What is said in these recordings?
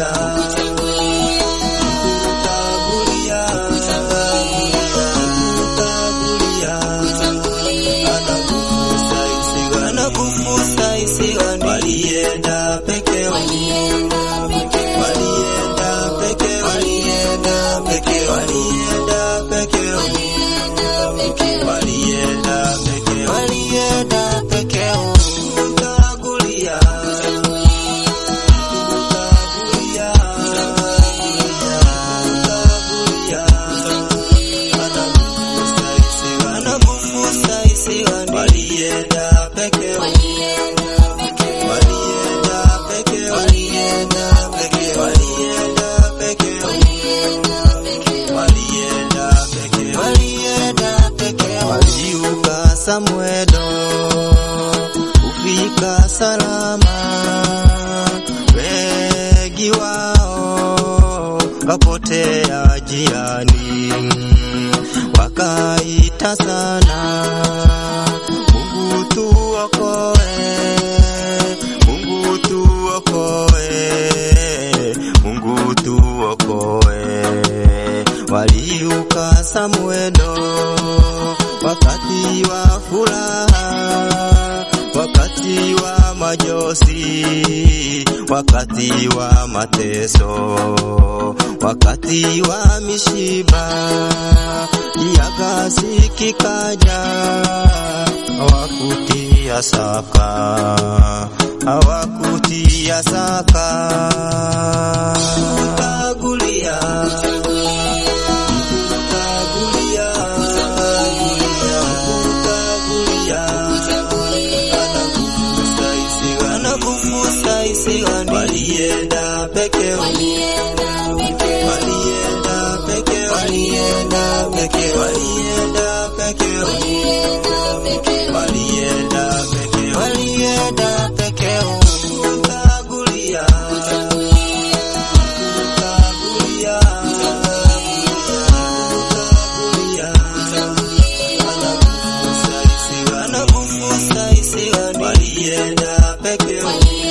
Samwedo ufika salama, wengi wao wapotea jiani, wakaita sana, Mungu tuokoe, Mungu tuokoe, Mungu tuokoe. Waliuka Samwedo wakati wa furaha, wakati wa majosi, wakati wa mateso, wakati wa mishiba, kiangazi kikaja, hawakutia saka, hawakutia saka. Walienda peke, walienda peke, walienda peke, walienda peke, walienda peke, walienda peke, walienda peke. Utagulia, utagulia, utagulia, anakufusa isiwa, walienda peke.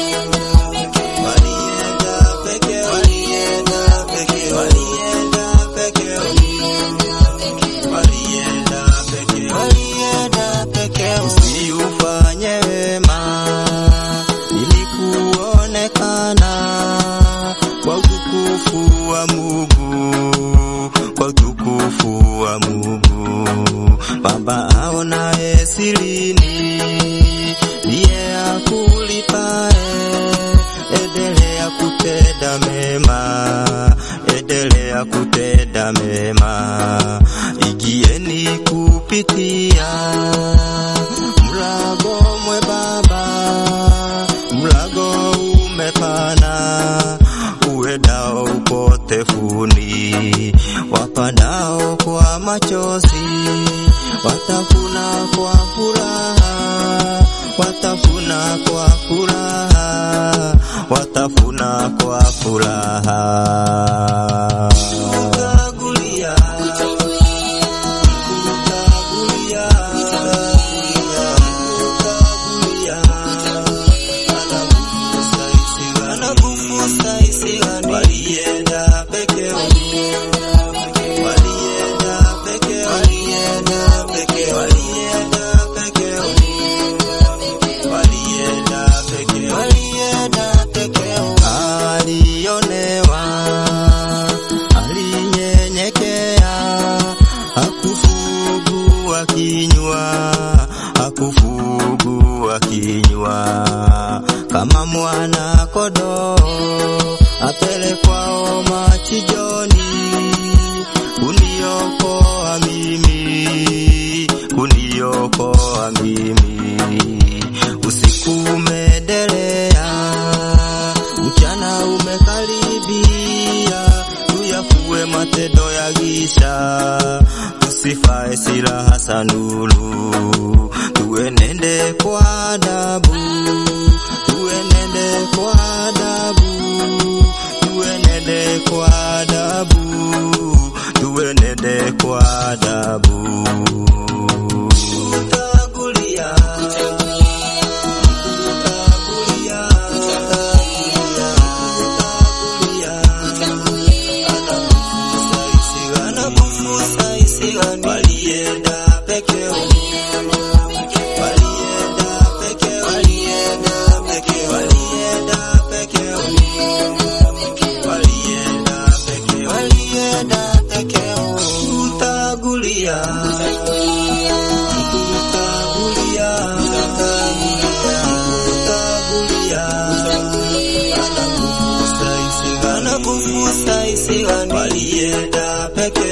Usiufanye wema ili kuonekana kwa utukufu wa Mungu, kwa utukufu wa Mungu. Baba aonaye sirini ndiye akulipae. Endelea kutenda mema, endelea kutenda mema. Igieni kupitia mlango mwembamba, mlango umepana, uendao upotevuni. Wapandao kwa machozi watafuna kwa furaha, watafuna kwa furaha, watafuna kwa furaha. Walienda peke, walienda peke, walienda peke, walienda peke, walienda peke, walienda peke, walienda peke. Alionewa, alinyenyekea, hakufungua kinywa, hakufungua kinywa. Kama mwana kondoo apelekwao machinjoni, kuniokoa mimi, kuniokoa mimi. Usiku umeendelea, mchana umekaribia, tuyafue matendo ya giza, tusifae silaha za nuru. Tuenende kwa adabu, tuenende kwa adabu, tuenende kwa adabu, tuenende kwa adabu. Utagulia, utagulia, utagulia, utagulia, fursa isiwani walienda peke